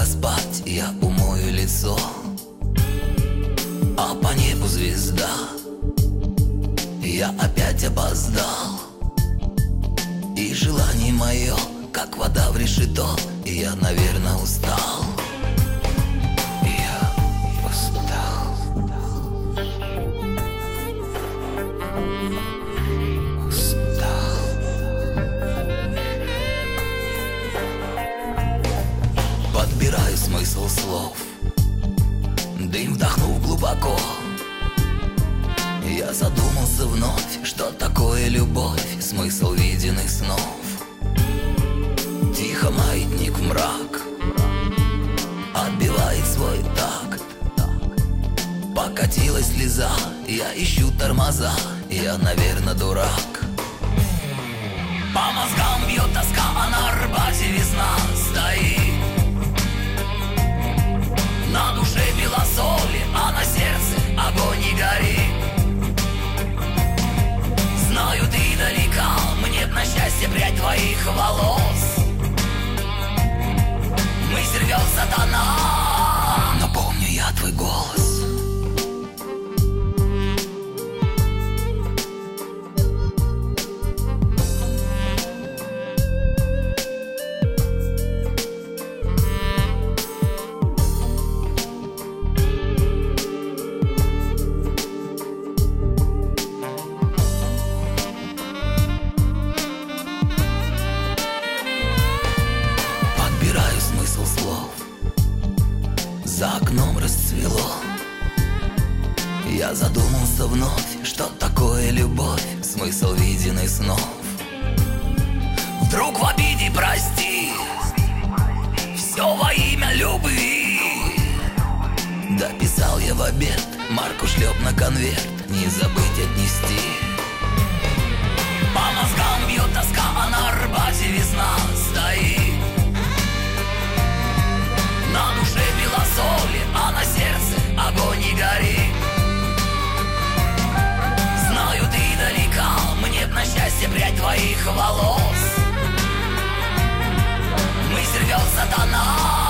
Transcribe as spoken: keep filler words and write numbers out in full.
Пока спать, я умою лицо, а по небу звезда. Я опять опоздал, и желание мое, как вода в решето. И я, наверное, устал. Я устал. Устал. Подбираю смысл слов, дым вдохнув глубоко. Я задумался вновь, что такое любовь, смысл виденных снов. Тихо маятник в мрак отбивает свой такт. Покатилась слеза, я ищу тормоза. Я, наверное, дурак. По мозгам бьет тоска, а на Арбате весна стоит. На душе белосоли, а на сердце огонь не горит. Знаю, ты далека, мне б на счастье прядь твоих волос. Мысль рвет сатана, но помню я твой голос. За окном расцвело. Я задумался вновь, что такое любовь, смысл виденных снов. Вдруг в обиде прости, все во имя любви. Дописал я в обед, марку шлеп на конверт, не забыть отнести. По мозгам бьет тоска, а на Арбате весна стоит. На душе белосоли, а на сердце огонь не горит. Знаю, ты далека, мне б на счастье прядь твоих волос. Мысль рвет сатана.